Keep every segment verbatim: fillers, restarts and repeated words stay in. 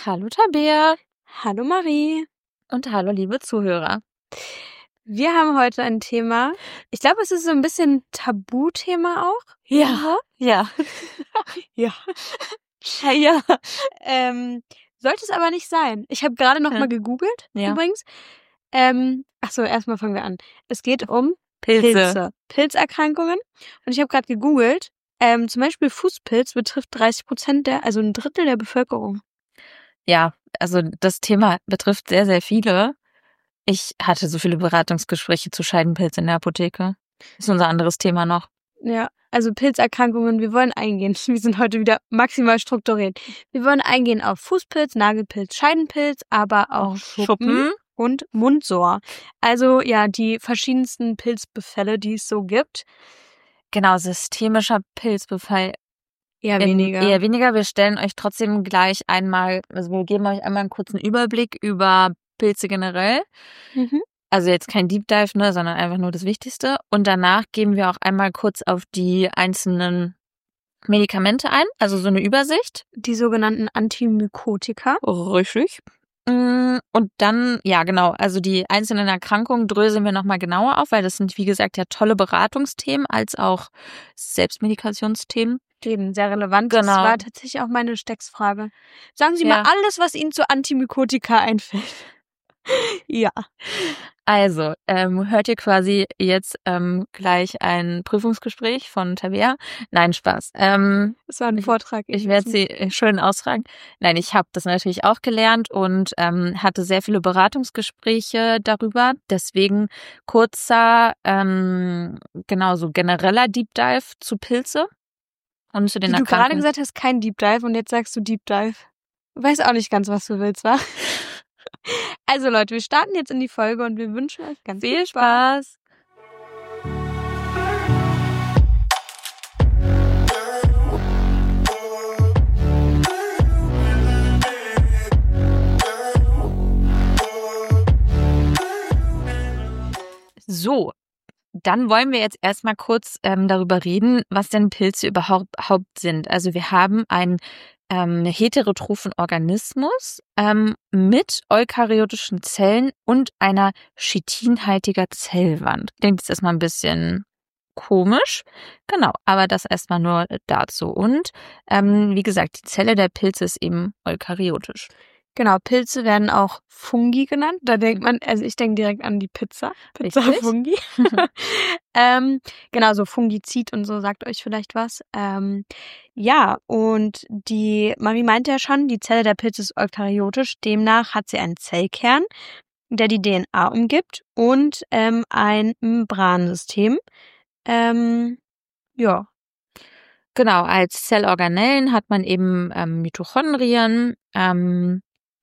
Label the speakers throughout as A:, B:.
A: Hallo Tabea
B: Hallo Marie.
A: und hallo liebe Zuhörer.
B: Wir haben heute ein Thema. Ich glaube, es ist so ein bisschen Tabuthema auch.
A: Ja, ja,
B: Ja.
A: ja, ja.
B: Ähm, sollte es aber nicht sein. Ich habe gerade noch
A: Ja.
B: mal gegoogelt,
A: Ja.
B: übrigens. Ähm, achso, erstmal fangen wir an. Es geht um
A: Pilze.
B: Pilze, Pilzerkrankungen. Und ich habe gerade gegoogelt. Ähm, zum Beispiel Fußpilz betrifft dreißig Prozent der, also ein Drittel der Bevölkerung.
A: Ja, also das Thema betrifft sehr, sehr viele. Ich hatte so viele Beratungsgespräche zu Scheidenpilz in der Apotheke. Ist unser anderes Thema noch.
B: Ja, also Pilzerkrankungen, wir wollen eingehen. Wir sind heute wieder maximal strukturiert. Wir wollen eingehen auf Fußpilz, Nagelpilz, Scheidenpilz, aber auch Schuppen,
A: Schuppen.
B: und Mundsår. Also ja, die verschiedensten Pilzbefälle, die es so gibt.
A: Genau, systemischer Pilzbefall
B: Eher
A: in-
B: weniger.
A: Eher weniger. Wir stellen euch trotzdem gleich einmal, also wir geben euch einmal einen kurzen Überblick über Pilze generell.
B: Mhm.
A: Also jetzt kein Deep Dive, ne, sondern einfach nur das Wichtigste. Und danach gehen wir auch einmal kurz auf die einzelnen Medikamente ein, also so eine Übersicht.
B: Die sogenannten Antimykotika.
A: Richtig. Und dann, ja genau, also die einzelnen Erkrankungen dröseln wir nochmal genauer auf, weil das sind, wie gesagt, ja tolle Beratungsthemen als auch Selbstmedikationsthemen.
B: Eben, sehr relevant. Das
A: Genau.
B: war tatsächlich auch meine Stecksfrage. Sagen Sie
A: Ja.
B: mal alles, was Ihnen zu Antimykotika einfällt. Ja.
A: Also, ähm, hört ihr quasi jetzt ähm, gleich ein Prüfungsgespräch von Tabea? Nein, Spaß. Ähm,
B: Das war ein Vortrag.
A: Ich werde sie schön ausfragen. Nein, ich habe das natürlich auch gelernt und ähm, hatte sehr viele Beratungsgespräche darüber. Deswegen kurzer, ähm, genau so genereller Deep Dive zu Pilze und zu den
B: Wie du gerade
A: Erkrankungen.
B: gesagt hast, kein Deep Dive und jetzt sagst du Deep Dive. Du weißt auch nicht ganz, was du willst, wa? Also Leute, wir starten jetzt in die Folge und wir wünschen euch ganz
A: Viel Spaß! So, dann wollen wir jetzt erstmal kurz ähm, darüber reden, was denn Pilze überhaupt, überhaupt sind. Also wir haben einen ähm, heterotrophen Organismus ähm, mit eukaryotischen Zellen und einer chitinhaltiger Zellwand. Klingt jetzt erstmal ein bisschen komisch. Genau, aber das erstmal nur dazu. Und ähm, wie gesagt, die Zelle der Pilze ist eben eukaryotisch.
B: Genau, Pilze werden auch Fungi genannt. Da denkt man, also ich denke direkt an die Pizza. Pizza
A: Richtig.
B: Fungi. ähm, genau, so Fungizid und so sagt euch vielleicht was. Ähm, ja, und die, Marie meinte ja schon, die Zelle der Pilze ist eukaryotisch. Demnach hat sie einen Zellkern, der die D N A umgibt und ähm, ein Membransystem. Ähm, ja.
A: Genau, als Zellorganellen hat man eben ähm, Mitochondrien. Ähm,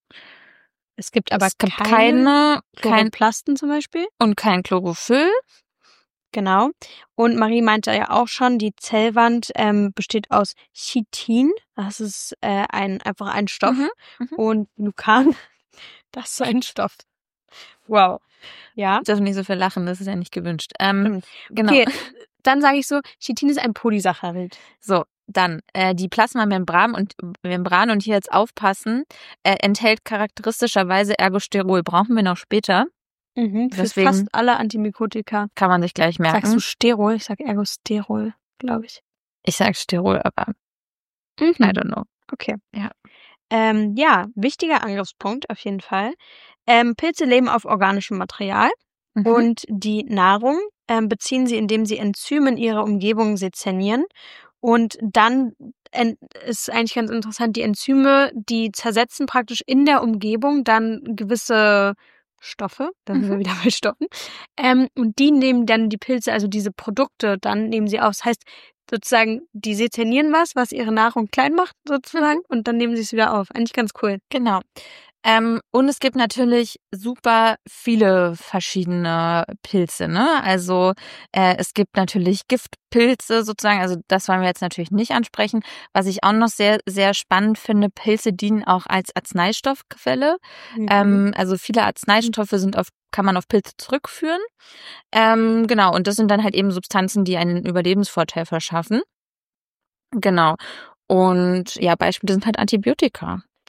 B: Es gibt aber
A: es gibt
B: keine
A: keine, kein
B: Chloroplasten zum Beispiel.
A: und kein Chlorophyll.
B: Genau. Und Marie meinte ja auch schon, die Zellwand ähm, besteht aus Chitin. Das ist äh, ein einfach ein Stoff.
A: Mhm, mhm.
B: Und Glucan, das ist ein Stoff. Wow. Ja.
A: Ich darf nicht so viel lachen, das ist ja nicht gewünscht. Ähm, genau.
B: Okay, dann sage ich so, Chitin ist ein Polysaccharid.
A: So, dann äh, die Plasmamembran und Membran und hier jetzt aufpassen, äh, enthält charakteristischerweise Ergosterol. Brauchen wir noch später.
B: Mhm, für
A: Deswegen
B: fast alle Antimykotika.
A: kann man sich gleich merken.
B: Sagst du Sterol? Ich sag Ergosterol, glaube ich.
A: Ich sag Sterol, aber
B: Mhm.
A: I don't know.
B: Okay.
A: Ja.
B: Ähm, ja, wichtiger Angriffspunkt auf jeden Fall. Ähm, Pilze leben auf organischem Material
A: Mhm.
B: und die Nahrung ähm, beziehen sie, indem sie Enzyme in ihrer Umgebung sezernieren. Und dann en- ist eigentlich ganz interessant, die Enzyme, die zersetzen praktisch in der Umgebung dann gewisse Stoffe, da sind wir
A: Mhm.
B: wieder bei Stoffen, ähm, und die nehmen dann die Pilze, also diese Produkte, dann nehmen sie auf. Das heißt, sozusagen, die sezernieren was, was ihre Nahrung klein macht, sozusagen, und dann nehmen sie es wieder auf. Eigentlich ganz cool.
A: Genau. Ähm, und es gibt natürlich super viele verschiedene Pilze, ne? Also äh, es gibt natürlich Giftpilze sozusagen, also das wollen wir jetzt natürlich nicht ansprechen. Was ich auch noch sehr, sehr spannend finde, Pilze dienen auch als Arzneistoffquelle.
B: Mhm.
A: Ähm, also viele Arzneistoffe sind auf, kann man auf Pilze zurückführen. Ähm, genau, und das sind dann halt eben Substanzen, die einen Überlebensvorteil verschaffen. Genau. Und ja, Beispiele sind halt Antibiotika.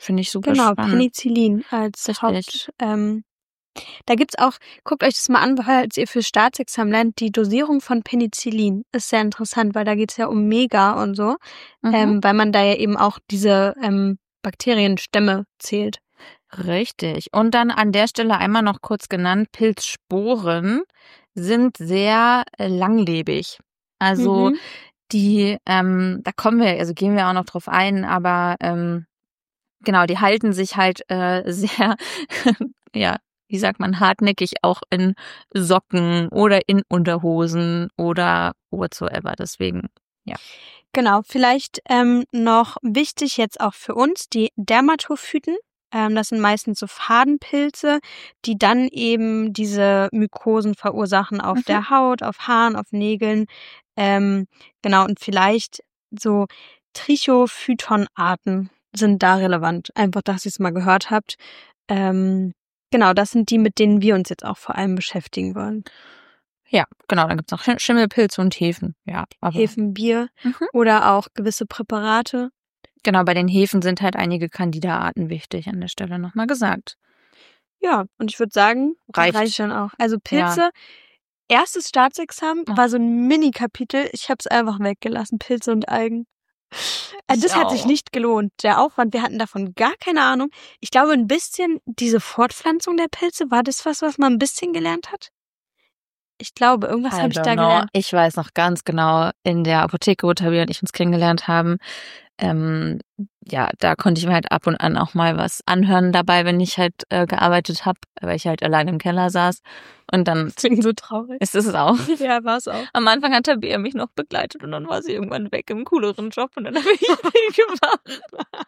A: Finde ich super
B: Genau,
A: spannend.
B: Penicillin als
A: Richtig.
B: Haupt. Ähm, da gibt's auch, guckt euch das mal an, falls ihr fürs Staatsexamen lernt, die Dosierung von Penicillin ist sehr interessant, weil da geht's ja um Mega und so,
A: Mhm.
B: ähm, weil man da ja eben auch diese ähm, Bakterienstämme zählt.
A: Richtig. Und dann an der Stelle einmal noch kurz genannt, Pilzsporen sind sehr äh, langlebig. Also
B: Mhm.
A: die, ähm, da kommen wir, also gehen wir auch noch drauf ein, aber ähm, genau, die halten sich halt äh, sehr, ja, wie sagt man, hartnäckig auch in Socken oder in Unterhosen oder whatsoever. Deswegen, ja.
B: Genau, vielleicht ähm, noch wichtig jetzt auch für uns, die Dermatophyten. Ähm, das sind meistens so Fadenpilze, die dann eben diese Mykosen verursachen auf
A: Mhm.
B: der Haut, auf Haaren, auf Nägeln. Ähm, genau, und vielleicht so Trichophyton-Arten sind da relevant. Einfach, dass ihr es mal gehört habt. Ähm, genau, das sind die, mit denen wir uns jetzt auch vor allem beschäftigen wollen.
A: Ja, genau, dann gibt's noch Sch- Schimmelpilze und Hefen. Ja, aber
B: Hefenbier
A: mhm.
B: oder auch gewisse Präparate.
A: Genau, bei den Hefen sind halt einige Candida-Arten wichtig, an der Stelle nochmal gesagt.
B: Ja, und ich würde sagen, das
A: Reicht.
B: reicht dann auch. Also
A: Ja.
B: Pilze, erstes Staatsexamen
A: Ach.
B: war so ein Mini-Kapitel. Ich habe es einfach weggelassen, Pilze und Algen. Äh,
A: Ich
B: Das hat sich
A: auch.
B: nicht gelohnt. Der Aufwand, wir hatten davon gar keine Ahnung. Ich glaube, ein bisschen diese Fortpflanzung der Pilze, war das was, was man ein bisschen gelernt hat? Ich glaube, irgendwas
A: I
B: habe ich
A: don't
B: da
A: know.
B: gelernt.
A: Ich weiß noch ganz genau, in der Apotheke, wo Tabea und ich uns kennengelernt haben, ähm, ja, da konnte ich mir halt ab und an auch mal was anhören dabei, wenn ich halt äh, gearbeitet habe, weil ich halt allein im Keller saß. Und dann
B: Das klingt so traurig.
A: ist es auch.
B: Ja, war es auch.
A: Am Anfang hat Tabea mich noch begleitet und dann war sie irgendwann weg im cooleren Job und dann habe ich viel gemacht.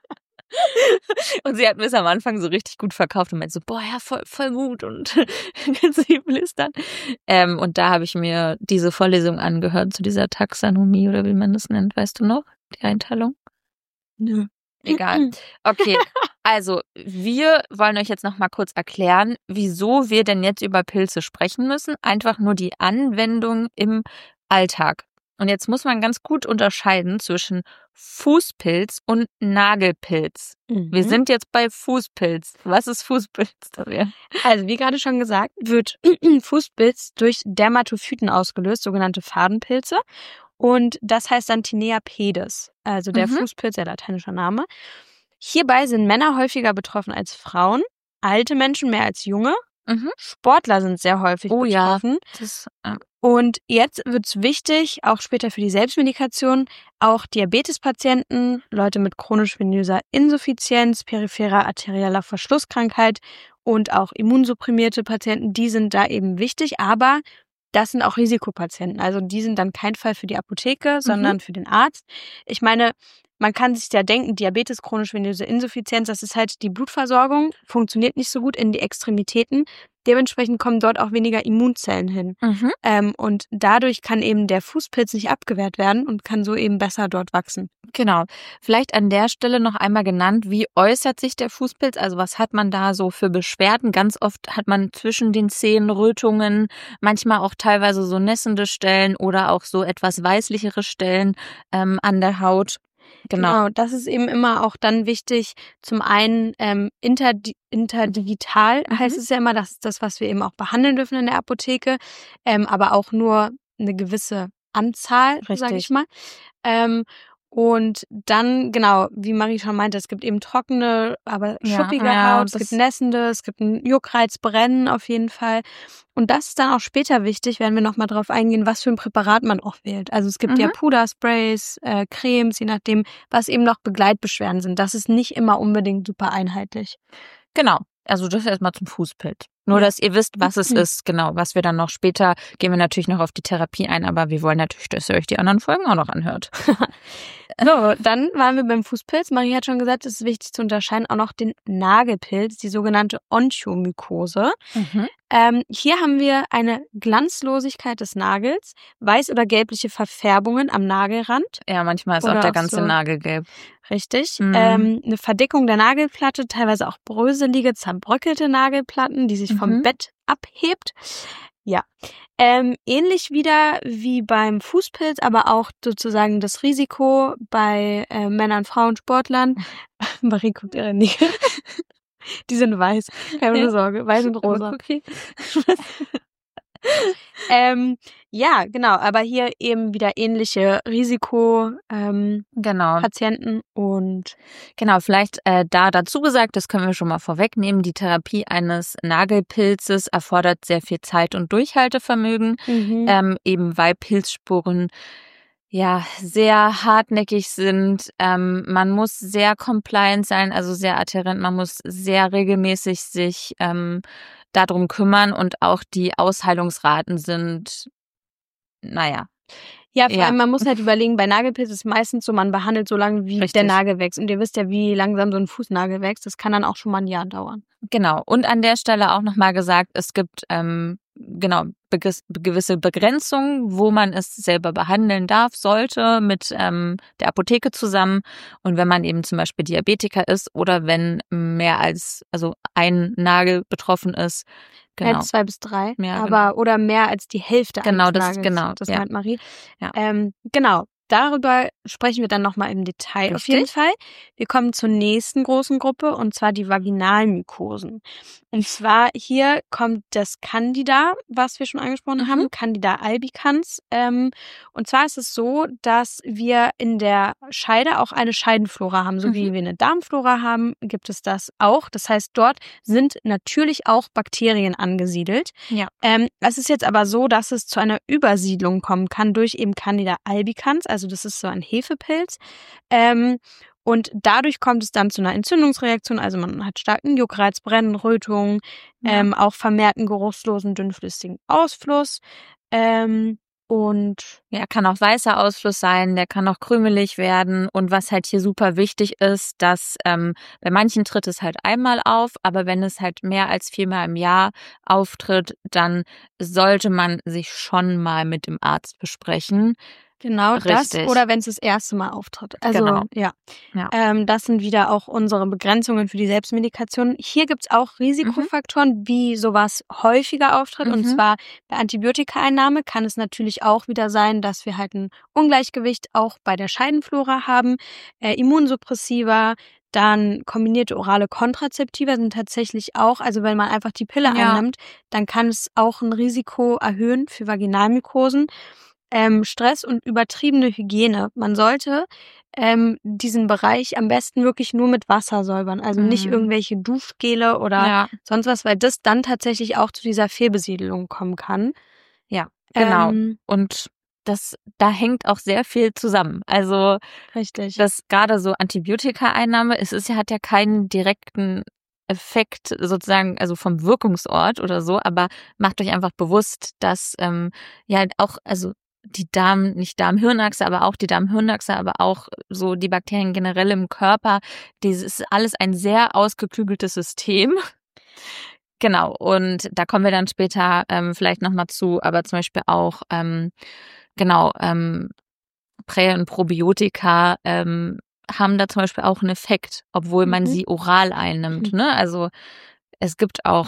A: Und sie hat mir es am Anfang so richtig gut verkauft und meinte so, boah, ja, voll, voll gut und ganz viel blistern. Ähm, und da habe ich mir diese Vorlesung angehört zu dieser Taxonomie oder wie man das nennt, weißt du noch, die Einteilung?
B: Nö.
A: Egal. Okay, also wir wollen euch jetzt noch mal kurz erklären, wieso wir denn jetzt über Pilze sprechen müssen. Einfach nur die Anwendung im Alltag. Und jetzt muss man ganz gut unterscheiden zwischen Fußpilz und Nagelpilz. Wir
B: Mhm.
A: sind jetzt bei Fußpilz. Was ist Fußpilz, Tabea?
B: Also, wie gerade schon gesagt, wird Fußpilz durch Dermatophyten ausgelöst, sogenannte Fadenpilze. Und das heißt dann Tinea pedis, also der
A: Mhm.
B: Fußpilz, der lateinische Name. Hierbei sind Männer häufiger betroffen als Frauen, alte Menschen mehr als junge,
A: Mhm.
B: Sportler sind sehr häufig
A: Oh ja.
B: betroffen.
A: Das, äh,
B: Und jetzt wird es wichtig, auch später für die Selbstmedikation, auch Diabetespatienten, Leute mit chronisch-venöser Insuffizienz, peripherer arterieller Verschlusskrankheit und auch immunsupprimierte Patienten, die sind da eben wichtig, aber das sind auch Risikopatienten. Also die sind dann kein Fall für die Apotheke, sondern für den Arzt. Ich meine, man kann sich ja denken, Diabetes, chronisch-venöse Insuffizienz, das ist halt die Blutversorgung, funktioniert nicht so gut in die Extremitäten. Dementsprechend kommen dort auch weniger Immunzellen hin.
A: mhm.
B: Ähm, und dadurch kann eben der Fußpilz nicht abgewehrt werden und kann so eben besser dort wachsen.
A: Genau. Vielleicht an der Stelle noch einmal genannt, wie äußert sich der Fußpilz? Also was hat man da so für Beschwerden? Ganz oft hat man zwischen den Zehen Rötungen, manchmal auch teilweise so nässende Stellen oder auch so etwas weißlichere Stellen ähm, an der Haut. Genau.
B: Genau, das ist eben immer auch dann wichtig. Zum einen ähm, interdi interdigital
A: Mhm.
B: heißt es ja immer, das ist das, was wir eben auch behandeln dürfen in der Apotheke, ähm, aber auch nur eine gewisse Anzahl, sage
A: Richtig.
B: ich mal. Ähm, und dann, genau, wie Marie schon meinte, es gibt eben trockene, aber
A: Ja,
B: schuppige
A: ja,
B: Haut, es
A: das-
B: gibt nässende, es gibt einen Juckreiz, Brennen auf jeden Fall. Und das ist dann auch später wichtig, werden wir nochmal drauf eingehen, was für ein Präparat man auch wählt. Also es gibt
A: Mhm.
B: ja Pudersprays, äh, Cremes, je nachdem, was eben noch Begleitbeschwerden sind. Das ist nicht immer unbedingt super einheitlich.
A: Genau. Also das erstmal zum Fußpilz. Nur,
B: Ja.
A: dass ihr wisst, was es
B: Mhm.
A: ist. Genau, was wir dann noch später, gehen wir natürlich noch auf die Therapie ein, aber wir wollen natürlich, dass ihr euch die anderen Folgen auch noch anhört.
B: So, dann waren wir beim Fußpilz. Marie hat schon gesagt, es ist wichtig zu unterscheiden auch noch den Nagelpilz, die sogenannte Onchomykose.
A: Mhm.
B: Ähm, hier haben wir eine Glanzlosigkeit des Nagels, weiß- oder gelbliche Verfärbungen am Nagelrand.
A: Ja, manchmal ist
B: Oder
A: auch der
B: auch
A: ganze
B: so-
A: Nagel gelb.
B: Richtig.
A: Mhm.
B: Ähm, eine Verdickung der Nagelplatte, teilweise auch bröselige, zerbröckelte Nagelplatten, die sich vom
A: Mhm.
B: Bett abhebt. Ja, ähm, ähnlich wieder wie beim Fußpilz, aber auch sozusagen das Risiko bei äh, Männern, Frauen, Sportlern. Marie guckt ihre Nägel. Die sind weiß, keine
A: Ja.
B: Sorge, weiß und rosa.
A: Okay.
B: ähm, ja, genau, aber hier eben wieder ähnliche Risiko ähm,
A: Genau.
B: Patienten und
A: Genau, vielleicht äh, da dazu gesagt, das können wir schon mal vorwegnehmen, die Therapie eines Nagelpilzes erfordert sehr viel Zeit und Durchhaltevermögen,
B: mhm.
A: ähm, eben weil Pilzsporen ja sehr hartnäckig sind. Ähm, man muss sehr compliant sein, also sehr adherent, man muss sehr regelmäßig sich ähm, darum kümmern und auch die Ausheilungsraten sind, naja.
B: Ja, vor
A: Ja.
B: allem, man muss halt überlegen, bei Nagelpilz ist es meistens so, man behandelt so lange, wie
A: Richtig.
B: der Nagel wächst. Und ihr wisst ja, wie langsam so ein Fußnagel wächst. Das kann dann auch schon mal ein Jahr dauern.
A: Genau. Und an der Stelle auch nochmal gesagt, es gibt ähm, genau begis- gewisse Begrenzungen, wo man es selber behandeln darf, sollte, mit ähm, der Apotheke zusammen. Und wenn man eben zum Beispiel Diabetiker ist oder wenn mehr als, also ein Nagel betroffen ist,
B: Mehr
A: genau.
B: als zwei bis drei,
A: Ja,
B: aber
A: genau.
B: oder mehr als die Hälfte
A: Genau,
B: eines
A: das
B: Nagels.
A: ist genau,
B: Das
A: ja.
B: meint Marie.
A: Ja.
B: Ähm, genau. Darüber sprechen wir dann nochmal im Detail auf
A: Richtig.
B: jeden Fall. Wir kommen zur nächsten großen Gruppe und zwar die Vaginalmykosen. Und zwar hier kommt das Candida, was wir schon angesprochen
A: Mhm.
B: haben, Candida albicans. Ähm, und zwar ist es so, dass wir in der Scheide auch eine Scheidenflora haben. So
A: Mhm.
B: wie wir eine Darmflora haben, gibt es das auch. Das heißt, dort sind natürlich auch Bakterien angesiedelt.
A: Ja.
B: Ähm, es ist jetzt aber so, dass es zu einer Übersiedlung kommen kann durch eben Candida albicans. Also das ist so ein Hefepilz. Ähm, und dadurch kommt es dann zu einer Entzündungsreaktion. Also man hat starken Juckreiz, Brennen, Rötungen,
A: Ja.
B: ähm, auch vermehrten geruchslosen, dünnflüssigen Ausfluss. Ähm, und
A: Ja, kann auch weißer Ausfluss sein, der kann auch krümelig werden. Und was halt hier super wichtig ist, dass ähm, bei manchen tritt es halt einmal auf, aber wenn es halt mehr als viermal im Jahr auftritt, dann sollte man sich schon mal mit dem Arzt besprechen.
B: genau das,
A: Richtig.
B: oder wenn es das erste Mal auftritt. Also
A: Genau.
B: ja,
A: Ja.
B: ähm, das sind wieder auch unsere Begrenzungen für die Selbstmedikation. Hier gibt's auch Risikofaktoren, wie sowas häufiger auftritt. Und
A: Mhm.
B: zwar bei Antibiotikaeinnahme kann es natürlich auch wieder sein, dass wir halt ein Ungleichgewicht auch bei der Scheidenflora haben. Äh, Immunsuppressiva, dann kombinierte orale Kontrazeptiva sind tatsächlich auch, also wenn man einfach die Pille
A: Ja.
B: einnimmt, dann kann es auch ein Risiko erhöhen für Vaginalmykosen. Ähm, Stress und übertriebene Hygiene. Man sollte ähm, diesen Bereich am besten wirklich nur mit Wasser säubern, also nicht
A: Mhm.
B: irgendwelche Duschgele oder
A: Ja.
B: sonst was, weil das dann tatsächlich auch zu dieser Fehlbesiedelung kommen kann.
A: Ja, genau.
B: Ähm,
A: Und das, da hängt auch sehr viel zusammen. Also
B: richtig.
A: das gerade so Antibiotikaeinnahme, es ist ja, hat ja keinen direkten Effekt sozusagen, also vom Wirkungsort oder so, aber macht euch einfach bewusst, dass ähm, ja auch, also die Darm, nicht Darmhirnachse, aber auch die Darmhirnachse, aber auch so die Bakterien generell im Körper, das ist alles ein sehr ausgeklügeltes System. Genau, und da kommen wir dann später ähm, vielleicht nochmal zu, aber zum Beispiel auch, ähm, genau, ähm, Prä- und Probiotika ähm, haben da zum Beispiel auch einen Effekt, obwohl man
B: Mhm.
A: sie oral einnimmt. Ne? Also es gibt auch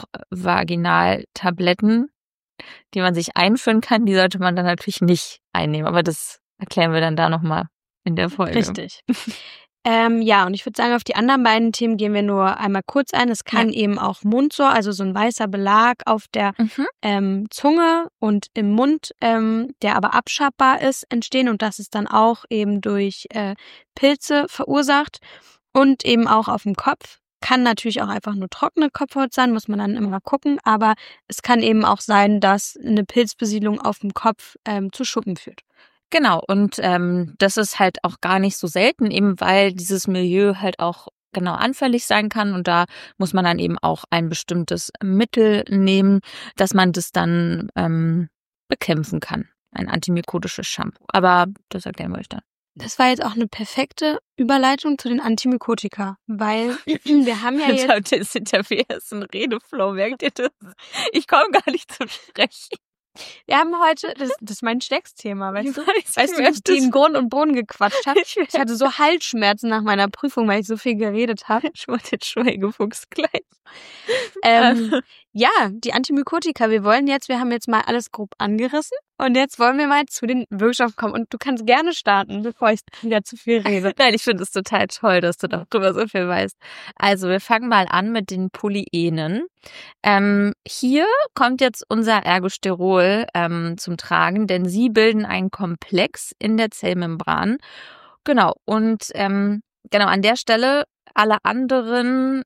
A: Vaginaltabletten, die man sich einführen kann, die sollte man dann natürlich nicht einnehmen, aber das erklären wir dann da nochmal in der Folge.
B: Richtig. Ähm, ja, und ich würde sagen, auf die anderen beiden Themen gehen wir nur einmal kurz ein. Es kann
A: Ja.
B: eben auch Mundsor, also so ein weißer Belag auf der
A: Mhm.
B: ähm, Zunge und im Mund, ähm, der aber abschabbar ist, entstehen. Und das ist dann auch eben durch äh, Pilze verursacht. Und eben auch auf dem Kopf. Kann natürlich auch einfach nur trockene Kopfhaut sein, muss man dann immer gucken. Aber es kann eben auch sein, dass eine Pilzbesiedlung auf dem Kopf ähm, zu Schuppen führt.
A: Genau, und ähm, das ist halt auch gar nicht so selten, eben weil dieses Milieu halt auch genau anfällig sein kann und da muss man dann eben auch ein bestimmtes Mittel nehmen, dass man das dann ähm, bekämpfen kann. Ein antimykotisches Shampoo. Aber das erklären wir euch dann.
B: Das war jetzt auch eine perfekte Überleitung zu den Antimykotika, weil wir haben ja jetzt...
A: Das ist hinterher ist ein Redeflow, merkt ihr das? Ich komme gar nicht zum Sprechen.
B: Wir haben heute, das, das ist mein Stecksthema, weißt du?
A: Weiß,
B: Weißt du, wie ich gegen Grund und Boden gequatscht habe? Ich hatte so Halsschmerzen nach meiner Prüfung, weil ich so viel geredet habe.
A: Ich wollte jetzt Schweigefuchs gleich.
B: Ähm, ja, die Antimykotika. Wir wollen jetzt, wir haben jetzt mal alles grob angerissen und jetzt wollen wir mal zu den Wirkstoffen kommen. Und du kannst gerne starten, bevor ich wieder zu viel rede.
A: Nein, ich finde es total toll, dass du darüber so viel weißt. Also wir fangen mal an mit den Polyenen. Ähm, hier kommt jetzt unser Ergosterol ähm, zum Tragen, denn sie bilden einen Komplex in der Zellmembran. Genau, und ähm, genau an der Stelle alle anderen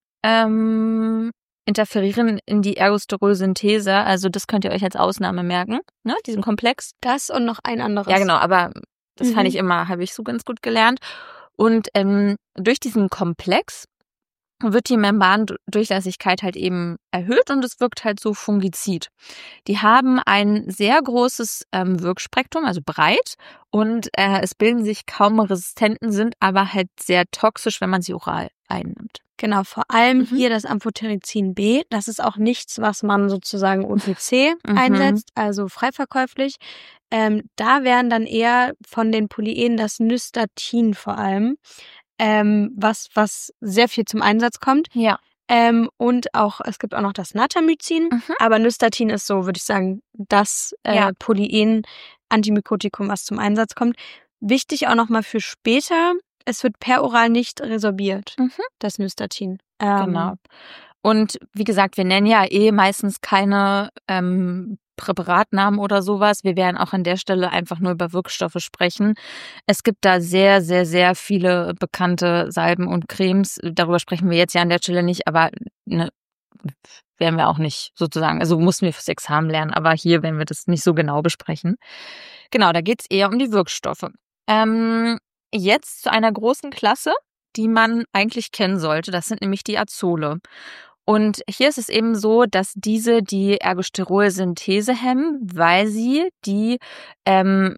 A: ähm, interferieren in die Ergosterolsynthese. Also das könnt ihr euch als Ausnahme merken, ne? Diesen Komplex.
B: Das und noch ein anderes.
A: Ja, genau, aber das
B: Mhm.
A: fand ich immer, habe ich so ganz gut gelernt. Und ähm, durch diesen Komplex wird die Membrandurchlässigkeit halt eben erhöht und es wirkt halt so fungizid. Die haben ein sehr großes ähm, Wirkspektrum, also breit, und äh, es bilden sich kaum Resistenten, sind aber halt sehr toxisch, wenn man sie oral einnimmt.
B: Genau, vor allem
A: Mhm.
B: hier das Amphotericin B. Das ist auch nichts, was man sozusagen O T C
A: Mhm.
B: einsetzt, also freiverkäuflich. Ähm, da wären dann eher von den Polyenen das Nystatin vor allem, ähm, was, was sehr viel zum Einsatz kommt.
A: Ja.
B: Ähm, und auch, es gibt auch noch das Natamycin,
A: Mhm.
B: aber Nystatin ist so, würde ich sagen, das äh,
A: Ja.
B: Polyen-Antimykotikum, was zum Einsatz kommt. Wichtig auch nochmal für später, es wird peroral nicht resorbiert,
A: Mhm.
B: das Nystatin. Ähm,
A: Genau. Und wie gesagt, wir nennen ja eh meistens keine ähm, Präparatnamen oder sowas. Wir werden auch an der Stelle einfach nur über Wirkstoffe sprechen. Es gibt da sehr, sehr, sehr viele bekannte Salben und Cremes. Darüber sprechen wir jetzt ja an der Stelle nicht, aber ne, werden wir auch nicht sozusagen, also mussten wir fürs Examen lernen, aber hier werden wir das nicht so genau besprechen. Genau, da geht es eher um die Wirkstoffe. Ähm, jetzt zu einer großen Klasse, die man eigentlich kennen sollte. Das sind nämlich die Azole. Und hier ist es eben so, dass diese die Ergosterol-Synthese hemmen, weil sie die ähm,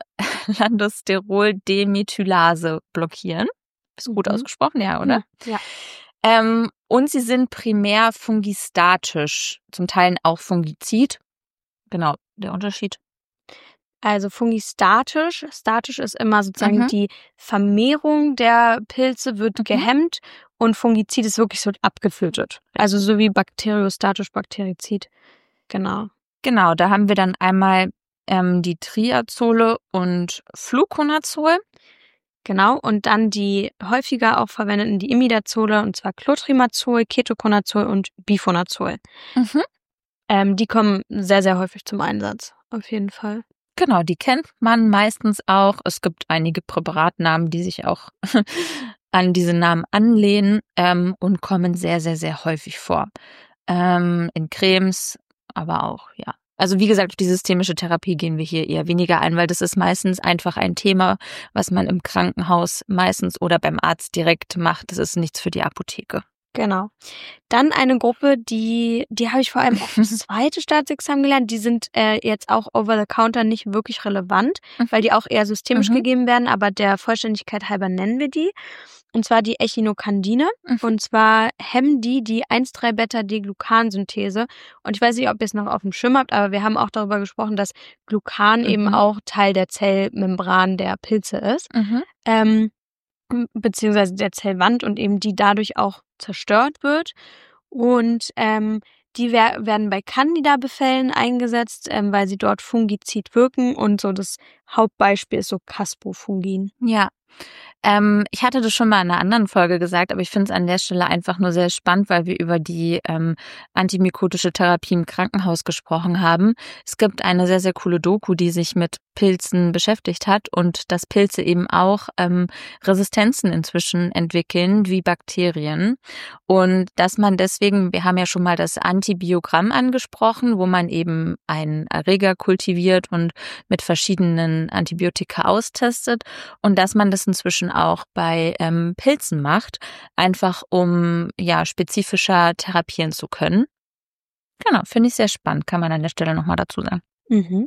A: Landosterol-Demethylase blockieren. Ist gut
B: Mhm.
A: ausgesprochen, ja, oder?
B: Ja.
A: Ähm, und sie sind primär fungistatisch, zum Teil auch fungizid. Genau, der Unterschied.
B: Also fungistatisch. Statisch ist immer sozusagen
A: Mhm.
B: die Vermehrung der Pilze wird
A: Mhm.
B: gehemmt und Fungizid ist wirklich so abgetötet. Also so wie bakteriostatisch, Bakterizid. Genau.
A: Genau, da haben wir dann einmal ähm, die Triazole und Fluconazol.
B: Genau, und dann die häufiger auch verwendeten, die Imidazole, und zwar Clotrimazol, Ketoconazol und Bifonazol.
A: Mhm.
B: Ähm, die kommen sehr, sehr häufig zum Einsatz, auf jeden Fall.
A: Genau, die kennt man meistens auch. Es gibt einige Präparatnamen, die sich auch an diese Namen anlehnen ähm, und kommen sehr, sehr, sehr häufig vor. Ähm, in Cremes, aber auch, ja. Also wie gesagt, auf die systemische Therapie gehen wir hier eher weniger ein, weil das ist meistens einfach ein Thema, was man im Krankenhaus meistens oder beim Arzt direkt macht. Das ist nichts für die Apotheke.
B: Genau. Dann eine Gruppe, die, die habe ich vor allem auf das zweite Staatsexamen gelernt. Die sind äh, jetzt auch over the counter nicht wirklich relevant, weil die auch eher systemisch
A: Mhm.
B: gegeben werden, aber der Vollständigkeit halber nennen wir die. Und zwar die Echinokandine.
A: Mhm.
B: Und zwar hemmen die die eins drei Beta-D-Glucan-Synthese. Und ich weiß nicht, ob ihr es noch auf dem Schirm habt, aber wir haben auch darüber gesprochen, dass Glucan
A: Mhm.
B: eben auch Teil der Zellmembran der Pilze ist.
A: Mhm.
B: Ähm, beziehungsweise der Zellwand und eben die dadurch auch zerstört wird. Und ähm, die wer- werden bei Candida-Befällen eingesetzt, ähm, weil sie dort fungizid wirken. Und so das Hauptbeispiel ist so Caspofungin.
A: Ja. Ähm, ich hatte das schon mal in einer anderen Folge gesagt, aber ich finde es an der Stelle einfach nur sehr spannend, weil wir über die ähm, antimykotische Therapie im Krankenhaus gesprochen haben. Es gibt eine sehr, sehr coole Doku, die sich mit Pilzen beschäftigt hat und dass Pilze eben auch ähm, Resistenzen inzwischen entwickeln, wie Bakterien. Und dass man deswegen, wir haben ja schon mal das Antibiogramm angesprochen, wo man eben einen Erreger kultiviert und mit verschiedenen Antibiotika austestet und dass man das inzwischen auch bei ähm, Pilzen macht, einfach um ja spezifischer therapieren zu können. Genau, finde ich sehr spannend, kann man an der Stelle nochmal dazu sagen.
B: Mhm.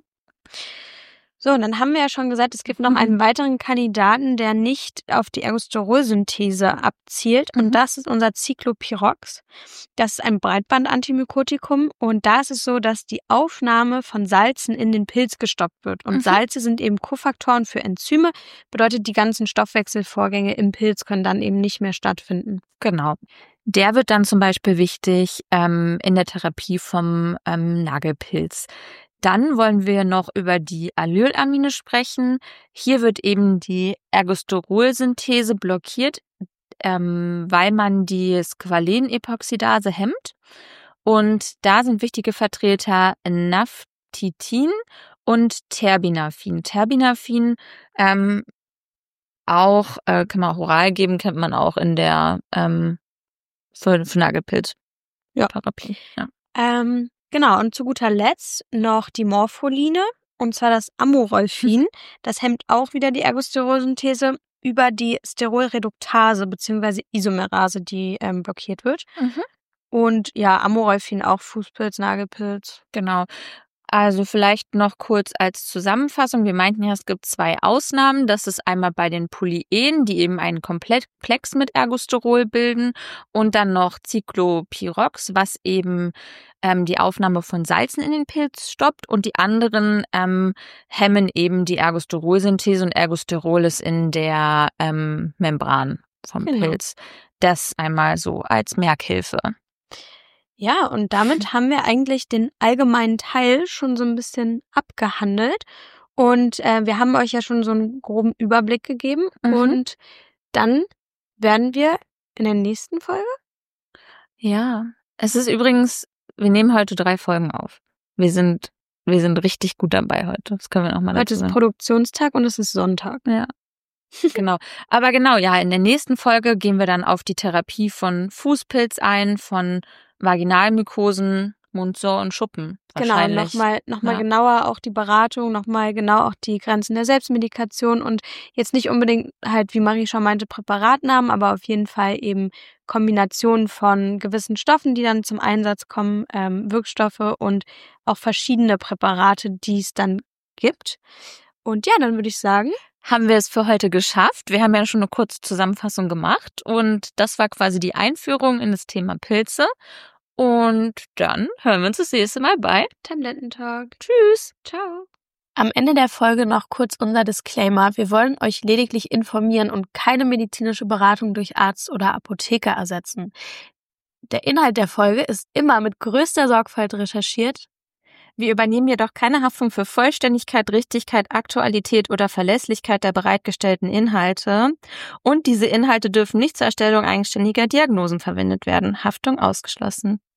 B: So, und dann haben wir ja schon gesagt, es gibt noch einen weiteren Kandidaten, der nicht auf die Ergosterolsynthese abzielt.
A: Mhm.
B: Und das ist unser Cyclopyrox. Das ist ein Breitbandantymykotikum. Und da ist es so, dass die Aufnahme von Salzen in den Pilz gestoppt wird. Und
A: Mhm.
B: Salze sind eben Kofaktoren für Enzyme. Bedeutet, die ganzen Stoffwechselvorgänge im Pilz können dann eben nicht mehr stattfinden.
A: Genau. Der wird dann zum Beispiel wichtig ähm, in der Therapie vom ähm, Nagelpilz. Dann wollen wir noch über die Allylamine sprechen. Hier wird eben die Ergosterol-Synthese blockiert, ähm, weil man die Squalen-Epoxidase hemmt. Und da sind wichtige Vertreter Naphthitin und Terbinafin. Terbinafin ähm, auch, äh, kann man auch oral geben, kennt man auch in der ähm, für, für Nagelpilz.
B: Ja.
A: Therapie. Ja.
B: Ähm, genau, und zu guter Letzt noch die Morpholine, und zwar das Amorolfin. Das hemmt auch wieder die Ergosterol-Synthese über die Sterolreduktase bzw. Isomerase, die ähm, blockiert wird.
A: Mhm.
B: Und ja, Amorolfin auch Fußpilz, Nagelpilz.
A: Genau. Also vielleicht noch kurz als Zusammenfassung. Wir meinten ja, es gibt zwei Ausnahmen. Das ist einmal bei den Polyenen, die eben einen Komplex mit Ergosterol bilden, und dann noch Cyclopyrox, was eben ähm, die Aufnahme von Salzen in den Pilz stoppt, und die anderen ähm, hemmen eben die Ergosterolsynthese, und Ergosterol ist in der ähm, Membran vom
B: Genau.
A: Pilz. Das einmal so als Merkhilfe.
B: Ja, und damit haben wir eigentlich den allgemeinen Teil schon so ein bisschen abgehandelt. Und äh, wir haben euch ja schon so einen groben Überblick gegeben.
A: Mhm.
B: Und dann werden wir in der nächsten Folge.
A: Ja, es ist übrigens, wir nehmen heute drei Folgen auf. Wir sind, wir sind richtig gut dabei heute. Das können wir noch mal
B: Heute
A: dazu
B: ist
A: sagen.
B: Produktionstag und es ist Sonntag.
A: Ja, genau. Aber genau, ja, in der nächsten Folge gehen wir dann auf die Therapie von Fußpilz ein, von Vaginalmykosen, Mundsår und Schuppen.
B: Genau,
A: Wahrscheinlich.
B: nochmal noch mal
A: Ja.
B: genauer auch die Beratung, nochmal genau auch die Grenzen der Selbstmedikation und jetzt nicht unbedingt halt, wie Marie schon meinte, Präparatnamen, aber auf jeden Fall eben Kombinationen von gewissen Stoffen, die dann zum Einsatz kommen, ähm, Wirkstoffe und auch verschiedene Präparate, die es dann gibt. Und ja, dann würde ich sagen,
A: Haben wir es für heute geschafft. Wir haben ja schon eine kurze Zusammenfassung gemacht, und das war quasi die Einführung in das Thema Pilze. Und dann hören wir uns das nächste Mal bei
B: Tablettentag.
A: Tschüss.
B: Ciao. Am Ende der Folge noch kurz unser Disclaimer. Wir wollen euch lediglich informieren und keine medizinische Beratung durch Arzt oder Apotheker ersetzen. Der Inhalt der Folge ist immer mit größter Sorgfalt recherchiert.
A: Wir übernehmen jedoch keine Haftung für Vollständigkeit, Richtigkeit, Aktualität oder Verlässlichkeit der bereitgestellten Inhalte. Und diese Inhalte dürfen nicht zur Erstellung eigenständiger Diagnosen verwendet werden. Haftung ausgeschlossen.